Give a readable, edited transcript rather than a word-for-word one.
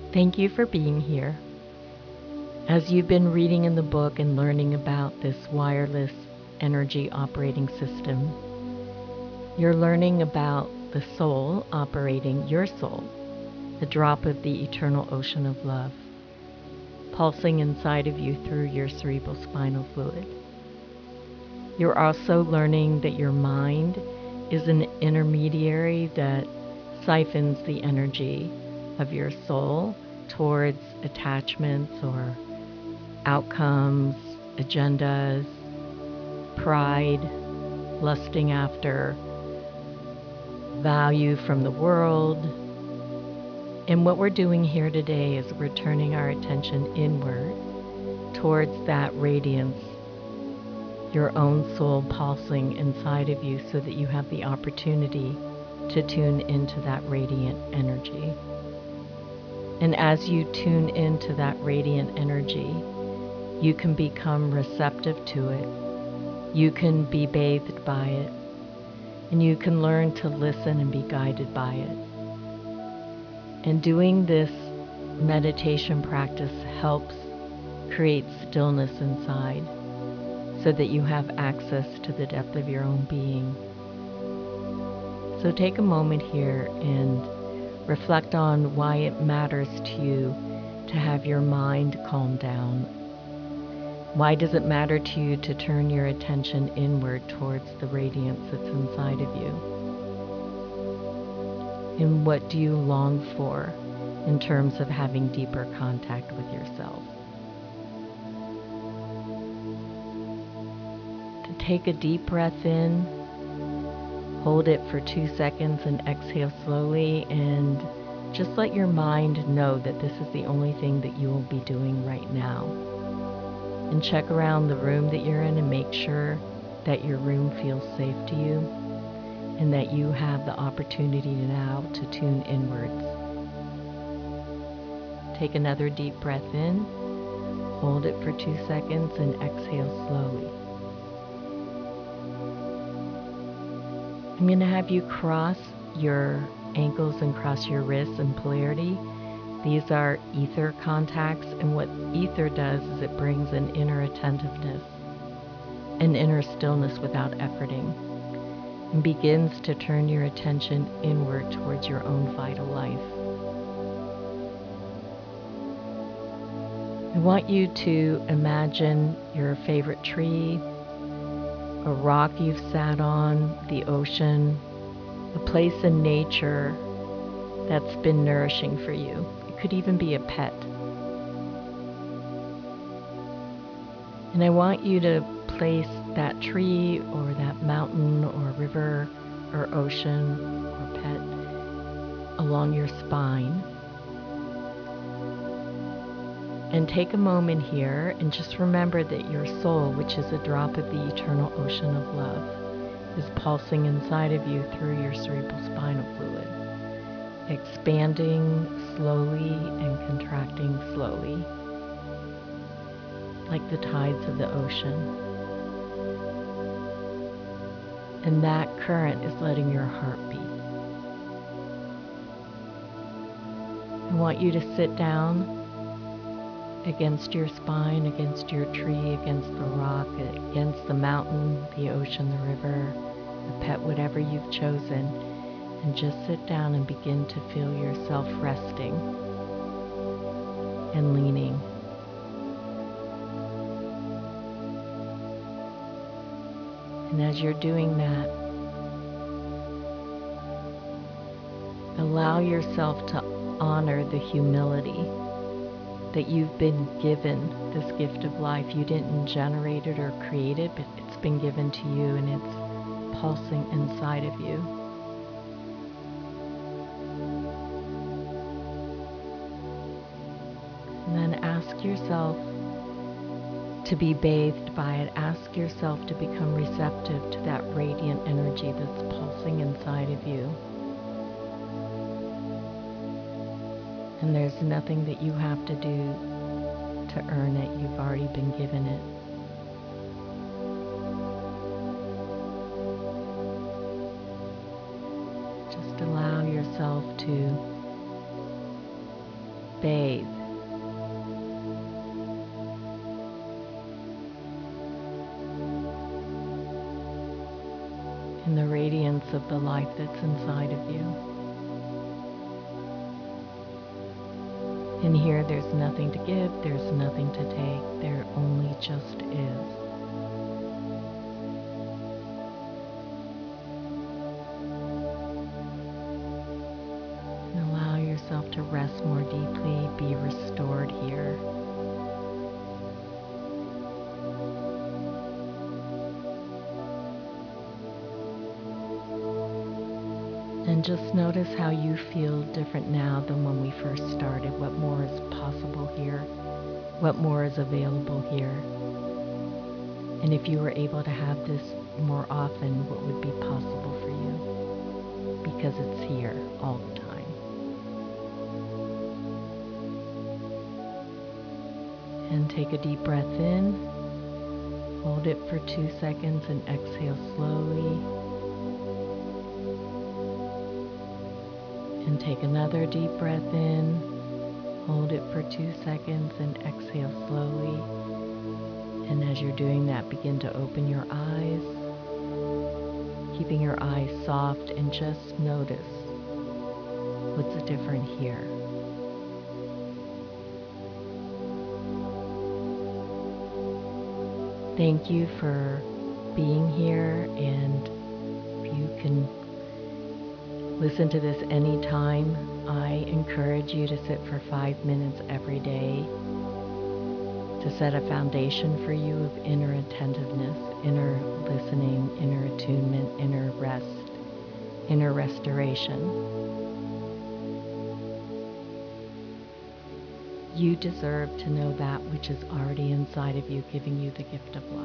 Thank you for being here. As you've been reading in the book and learning about this wireless energy operating system, you're learning about the soul operating your soul, the drop of the eternal ocean of love, pulsing inside of you through your cerebral spinal fluid. You're also learning that your mind is an intermediary that siphons the energy of your soul towards attachments or outcomes, agendas, pride, lusting after value from the world. And what we're doing here today is we're turning our attention inward towards that radiance, your own soul pulsing inside of you, so that you have the opportunity to tune into that radiant energy. And as you tune into that radiant energy, you can become receptive to it. You can be bathed by it, and you can learn to listen and be guided by it. And doing this meditation practice helps create stillness inside so that you have access to the depth of your own being. So take a moment here and reflect on why it matters to you to have your mind calm down. Why does it matter to you to turn your attention inward towards the radiance that's inside of you? And what do you long for in terms of having deeper contact with yourself? To take a deep breath in, hold it for 2 seconds and exhale slowly, and just let your mind know that this is the only thing that you will be doing right now. And check around the room that you're in and make sure that your room feels safe to you and that you have the opportunity now to tune inwards. Take another deep breath in, hold it for 2 seconds, and exhale slowly. I'm going to have you cross your ankles and cross your wrists in polarity. These are ether contacts, and what ether does is it brings an inner attentiveness, an inner stillness without efforting, and begins to turn your attention inward towards your own vital life. I want you to imagine your favorite tree, a rock you've sat on, the ocean, a place in nature that's been nourishing for you. It could even be a pet. And I want you to place that tree or that mountain or river or ocean or pet along your spine. And take a moment here and just remember that your soul, which is a drop of the eternal ocean of love, is pulsing inside of you through your cerebral spinal fluid, expanding slowly and contracting slowly, like the tides of the ocean. And that current is letting your heart beat. I want you to sit down against your spine, against your tree, against the rock, against the mountain, the ocean, the river, the pet, whatever you've chosen, and just sit down and begin to feel yourself resting and leaning. And as you're doing that, allow yourself to honor the humility that you've been given this gift of life. You didn't generate it or create it, but it's been given to you and it's pulsing inside of you. And then ask yourself to be bathed by it. Ask yourself to become receptive to that radiant energy that's pulsing inside of you. And there's nothing that you have to do to earn it. You've already been given it. Just allow yourself to bathe in the radiance of the life that's inside of you. In here, there's nothing to give, there's nothing to take, there only just is. And allow yourself to rest more deeply, be restored here. And just notice how you feel different now than when we first started. What more is possible here? What more is available here? And if you were able to have this more often, what would be possible for you? Because it's here all the time. And take a deep breath in. Hold it for 2 seconds and exhale slowly. And take another deep breath in, hold it for 2 seconds and exhale slowly. And as you're doing that, begin to open your eyes, keeping your eyes soft, and just notice what's different here. Thank you for being here, and if you can listen to this anytime, I encourage you to sit for 5 minutes every day to set a foundation for you of inner attentiveness, inner listening, inner attunement, inner rest, inner restoration. You deserve to know that which is already inside of you, giving you the gift of life.